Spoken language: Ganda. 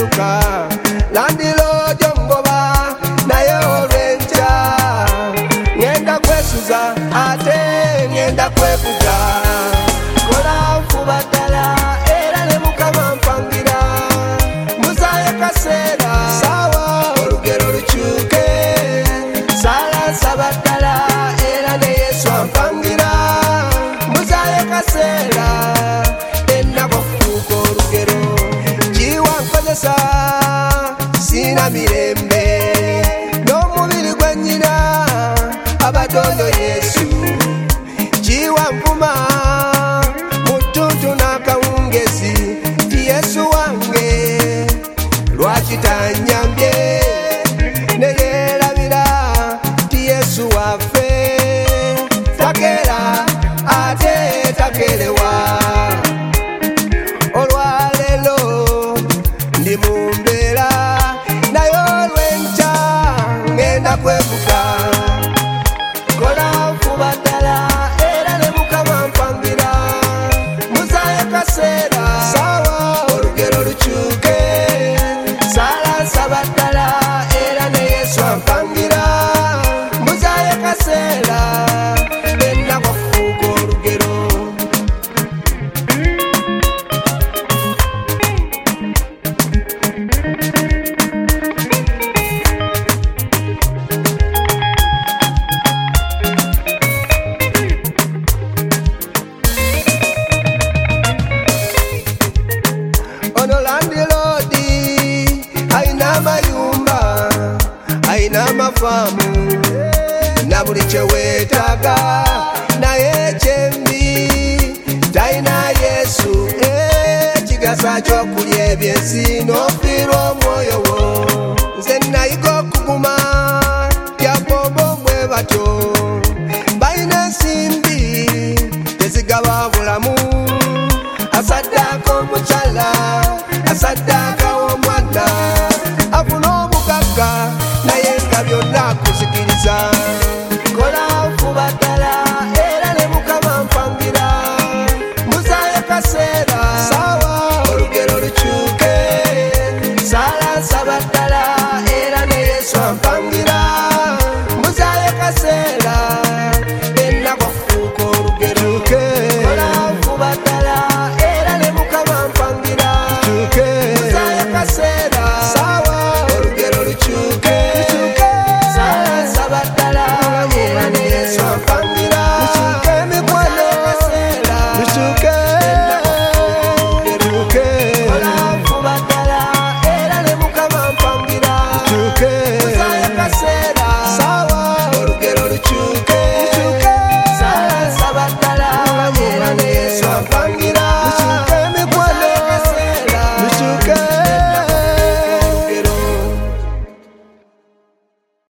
luka landilo jongoba naye olwenja ngenda kwesuza ate ngenda kwekuza kola nfuba ddala era ne Mukama mpangira muzaye kaseera sawa olugero lukyuke sala nsaba ddala era ne Yesu ampangira muzaye kaseera ennaku okutuuka olugero jiwa nkozesa sina mirembe n'omubiri gwe nnyina abadondo Yesu jiwa nvuma mutuntu n'akawungezi ti Yesu wange lwaki tanyambye ne yeerabira ti Yesu waffe takera ate takerewa olwaleero ndi mu mbeera naye olw'enkya ngenda kwevuga kola nfuba ddala era ne Mukama mpangira muzaye kaseera sawa olugero lukyuke sala nsaba ddala era ne Yesu ampangira muzaye kaseera ennaku okufuuka olugero ono landilodi aina amayumba aina amafaamu na buli kyeweetaaga naye kyembi talina Yesu ekigasa ky'okulya ebyensi n'ofiirwa omwoyo wo nze nayiga okuguma tyabombo bwe batyo balina ensimbi tezigaba bulamu asaddaaka omukyala asaddaaka omwana afuna obugagga naye nga byonna akuzikiriza